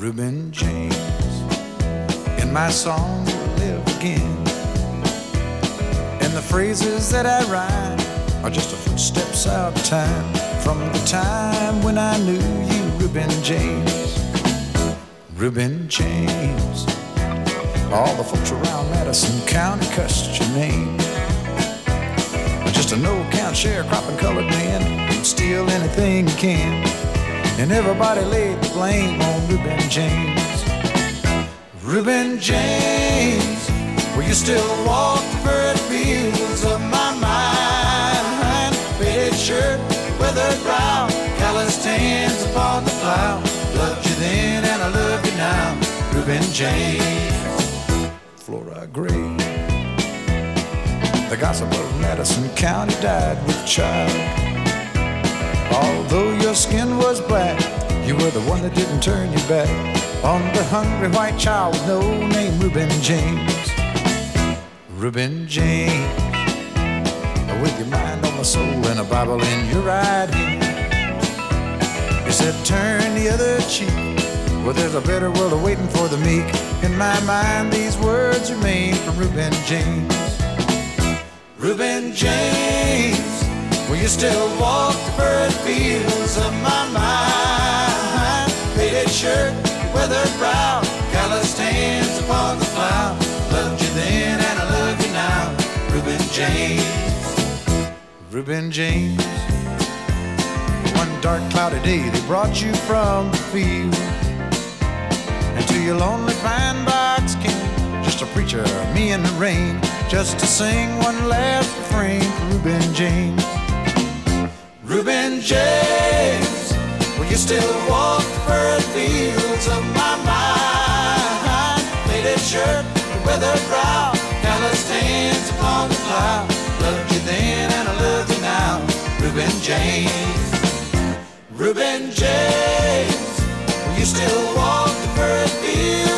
Reuben James. In my song you'll live again, and the phrases that I rhyme are just a footsteps out of time, from the time when I knew you, Reuben James. Reuben James. All the folks around Madison County cussed your name. Just a no-account sharecropping colored man who'd steal anything he can, and everybody laid the blame on Reuben James. Reuben James, will you still walk the furrowed fields of my mind? Faded shirt, weathered brow, calloused hands upon the plow. Loved you then and I love you now, Reuben James. Flora Gray. The gossip of Madison County died with child. Although your skin was black, you were the one that didn't turn your back on the hungry white child with no name, Reuben James. Reuben James. With your mind on the soul and a Bible in your right hand, you said turn the other cheek, well there's a better world awaiting for the meek. In my mind these words remain from Reuben James. Reuben James, will you still walk the furrowed fields of my mind? Faded shirt, weathered brow, calloused hands upon the plow. Loved you then and I love you now, Reuben James. Reuben James. One dark cloudy day they brought you from the field, and to your lonely pine box came just a preacher, me in the rain, just to sing one last refrain for Reuben James. Reuben James, will you still walk the furrowed fields of my mind? Faded shirt, weathered brow, calloused hands upon the plow. Loved you then and I love you now, Reuben James. Reuben James, will you still walk the furrowed fields